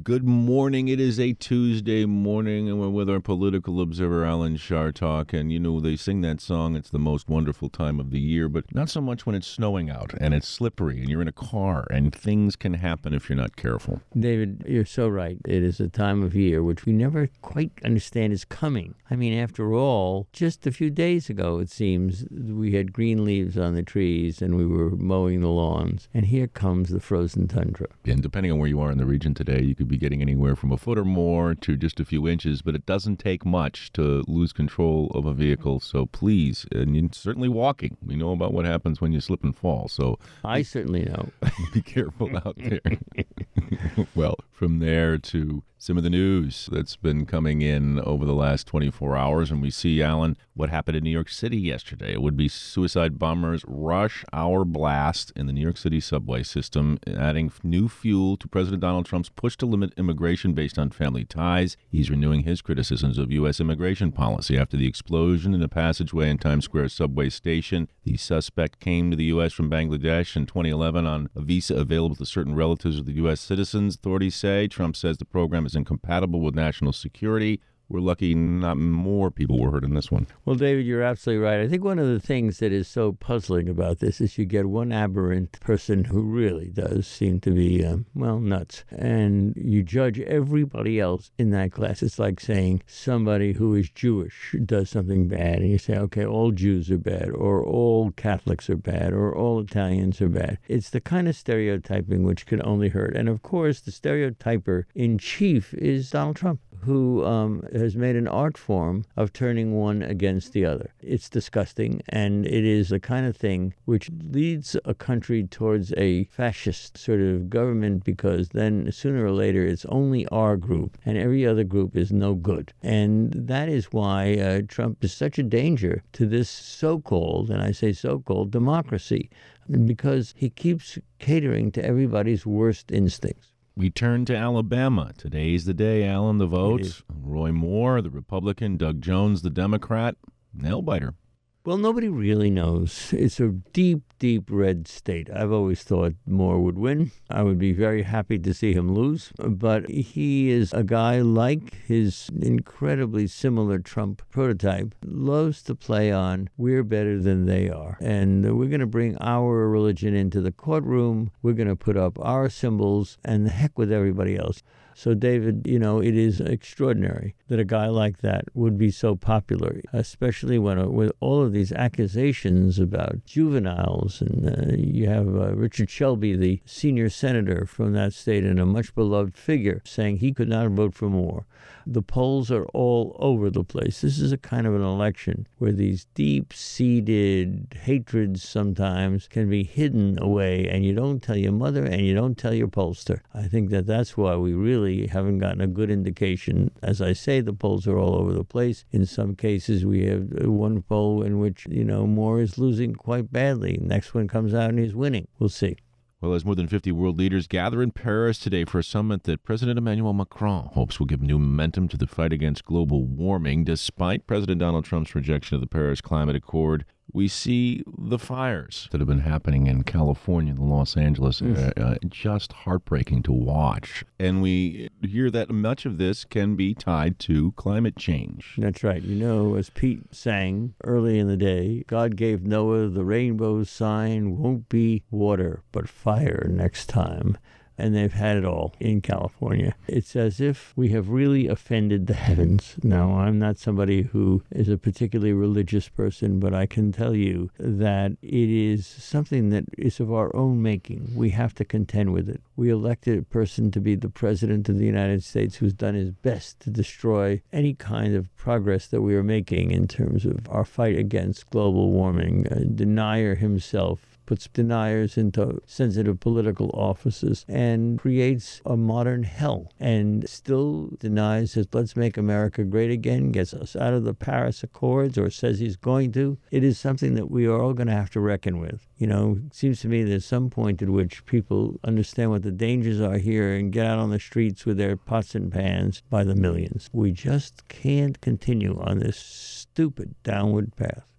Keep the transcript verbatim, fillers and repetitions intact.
Good morning. It is a Tuesday morning, and we're with our political observer, Alan Chartock. And, you know, they sing that song, it's the most wonderful time of the year, but not so much when it's snowing out, and it's slippery, and you're in a car, and things can happen if you're not careful. David, you're so right. It is a time of year which we never quite understand is coming. I mean, after all, just a few days ago, it seems, we had green leaves on the trees, and we were mowing the lawns, and here comes the frozen tundra. And depending on where you are in the region today, you could be getting anywhere from a foot or more to just a few inches, but it doesn't take much to lose control of a vehicle. So please, and you're certainly walking. We know about what happens when you slip and fall. So I certainly know. Be careful out there. Well, from there to some of the news that's been coming in over the last twenty-four hours, and we see, Alan, what happened in New York City yesterday. It would be suicide bombers' rush hour blast in the New York City subway system, adding new fuel to President Donald Trump's push to limit immigration based on family ties. He's renewing his criticisms of U S immigration policy after the explosion in a passageway in Times Square subway station. The suspect came to the U S from Bangladesh in twenty eleven on a visa available to certain relatives of the U S citizens, authorities say. Trump says the program is incompatible with national security. We're lucky not more people were hurt in this one. Well, David, you're absolutely right. I think one of the things that is so puzzling about this is you get one aberrant person who really does seem to be, um, well, nuts. And you judge everybody else in that class. It's like saying somebody who is Jewish does something bad. And you say, okay, all Jews are bad, or all Catholics are bad, or all Italians are bad. It's the kind of stereotyping which can only hurt. And of course, the stereotyper in chief is Donald Trump, who um, has made an art form of turning one against the other. It's disgusting, and it is the kind of thing which leads a country towards a fascist sort of government, because then sooner or later it's only our group, and every other group is no good. And that is why uh, Trump is such a danger to this so-called, and I say so-called, democracy, because he keeps catering to everybody's worst instincts. We turn to Alabama. Today's the day, Alan, the vote. Roy Moore, the Republican, Doug Jones, the Democrat. Nail-biter. Well, nobody really knows. It's a deep, deep red state. I've always thought Moore would win. I would be very happy to see him lose. But he is a guy like his incredibly similar Trump prototype, loves to play on, we're better than they are. And we're going to bring our religion into the courtroom. We're going to put up our symbols, and the heck with everybody else. So, David, you know, it is extraordinary that a guy like that would be so popular, especially when with all of these accusations about juveniles. And uh, you have uh, Richard Shelby, the senior senator from that state and a much beloved figure, saying he could not vote for Moore. The polls are all over the place. This is a kind of an election where these deep-seated hatreds sometimes can be hidden away, and you don't tell your mother and you don't tell your pollster. I think that that's why we really haven't gotten a good indication. As I say, the polls are all over the place. In some cases, we have one poll in which, you know, Moore is losing quite badly. Next one comes out and he's winning. We'll see. Well, as more than fifty world leaders gather in Paris today for a summit that President Emmanuel Macron hopes will give new momentum to the fight against global warming, despite President Donald Trump's rejection of the Paris Climate Accord, we see the fires that have been happening in California and the Los Angeles area. Uh, just heartbreaking to watch. And we hear that much of this can be tied to climate change. That's right. You know, as Pete sang early in the day, God gave Noah the rainbow sign, won't be water, but fire next time. And they've had it all in California. It's as if we have really offended the heavens. Now, I'm not somebody who is a particularly religious person, but I can tell you that it is something that is of our own making. We have to contend with it. We elected a person to be the president of the United States who's done his best to destroy any kind of progress that we are making in terms of our fight against global warming. A denier himself puts deniers into sensitive political offices and creates a modern hell, and still denies that let's make America great again, gets us out of the Paris Accords, or says he's going to. It is something that we are all going to have to reckon with. You know, it seems to me there's some point at which people understand what the dangers are here and get out on the streets with their pots and pans by the millions. We just can't continue on this stupid downward path.